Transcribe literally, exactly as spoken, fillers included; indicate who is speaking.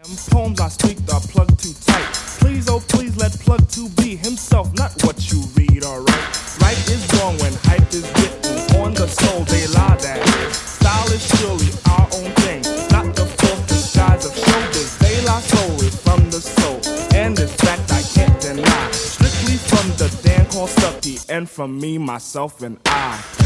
Speaker 1: Poems I speak are plugged too tight. Please, oh please, let plug two be himself, not what you read, alright? Right is wrong when hype is written on the soul, they lie that is. Style is surely our own thing, not the false disguise of showbiz. They lie solely from the soul, and this fact I can't deny. Strictly from the Dan called Stucky, and from me, myself, and I.